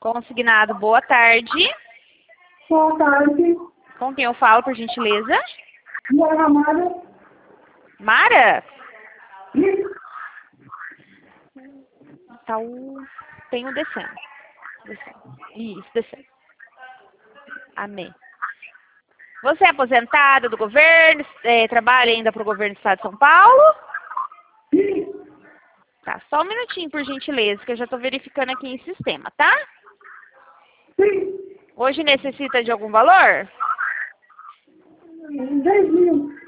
Consignado, boa tarde. Boa tarde. Com quem eu falo, por gentileza? Mara Mara. Mara? Isso. Tá tem o descendo. Isso, descendo. Amém. Você é aposentada do governo? Trabalha ainda para o governo do estado de São Paulo? Sim. Tá, só um minutinho, por gentileza, que eu já estou verificando aqui em sistema, tá? Sim. Hoje necessita de algum valor? 10 mil.